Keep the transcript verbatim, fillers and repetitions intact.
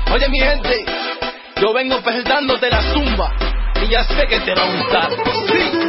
Oye mi gente, yo vengo presentándote la zumba y ya sé que te va a gustar. Sí.